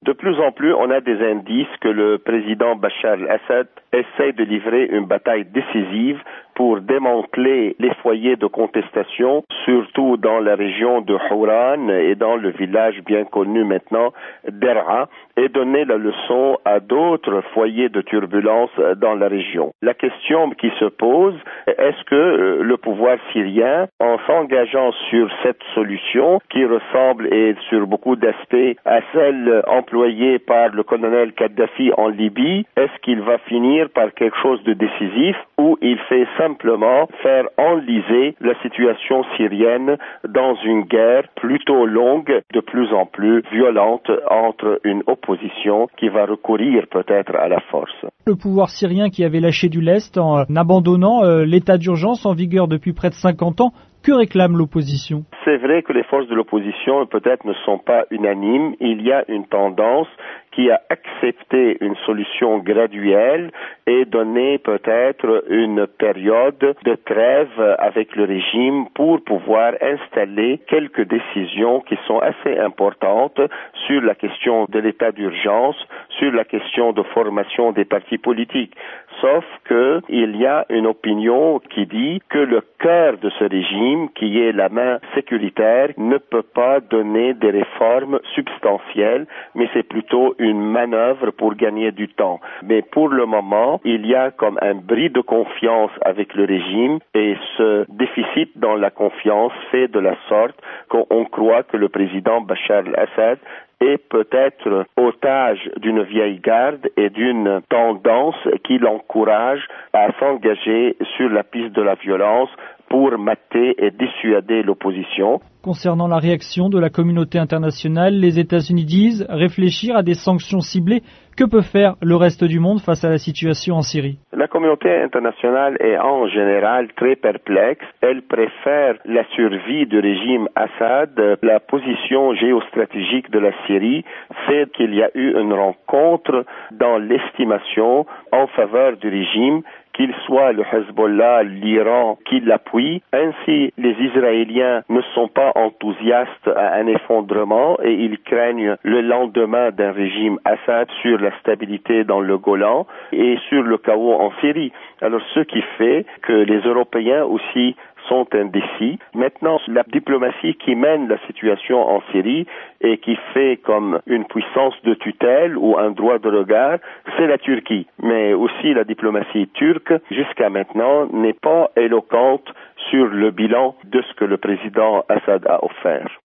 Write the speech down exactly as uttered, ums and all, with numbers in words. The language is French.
De plus en plus, on a des indices que le président Bachar al-Assad essaie de livrer une bataille décisive pour démanteler les foyers de contestation, surtout dans la région de Houran et dans le village bien connu maintenant d'Er'a, et donner la leçon à d'autres foyers de turbulence dans la région. La question qui se pose, est-ce que le pouvoir syrien, en s'engageant sur cette solution qui ressemble et sur beaucoup d'aspects à celle employée par le colonel Kadhafi en Libye, est-ce qu'il va finir par quelque chose de décisif ou il fait simplement faire enliser la situation syrienne dans une guerre plutôt longue, de plus en plus violente entre une opposition qui va recourir peut-être à la force. Le pouvoir syrien qui avait lâché du lest en abandonnant euh, l'état d'urgence en vigueur depuis près de cinquante ans, que réclame l'opposition? C'est vrai que les forces de l'opposition peut-être ne sont pas unanimes. Il y a une tendance qui a accepté une solution graduelle et donné peut-être une période de trêve avec le régime pour pouvoir installer quelques décisions qui sont assez importantes sur la question de l'état d'urgence, sur la question de formation des partis politiques. Sauf que il y a une opinion qui dit que le cœur de ce régime, qui est la main sécuritaire, ne peut pas donner des réformes substantielles, mais c'est plutôt une manœuvre pour gagner du temps. Mais pour le moment, il y a comme un bris de confiance avec le régime et ce déficit dans la confiance fait de la sorte qu'on croit que le président Bachar al-Assad est peut-être otage d'une vieille garde et d'une tendance qui l'encourage à s'engager sur la piste de la violence pour mater et dissuader l'opposition. Concernant la réaction de la communauté internationale, les États-Unis disent réfléchir à des sanctions ciblées. Que peut faire le reste du monde face à la situation en Syrie? La communauté internationale est en général très perplexe. Elle préfère la survie du régime Assad. La position géostratégique de la Syrie fait qu'il y a eu une rencontre dans l'estimation en faveur du régime, qu'il soit le Hezbollah, l'Iran qui l'appuie. Ainsi, les Israéliens ne sont pas enthousiastes à un effondrement et ils craignent le lendemain d'un régime Assad sur la stabilité dans le Golan et sur le chaos en Syrie. Alors, ce qui fait que les Européens aussi sont indécis. Maintenant, la diplomatie qui mène la situation en Syrie et qui fait comme une puissance de tutelle ou un droit de regard, c'est la Turquie. Mais aussi la diplomatie turque, jusqu'à maintenant, n'est pas éloquente sur le bilan de ce que le président Assad a offert.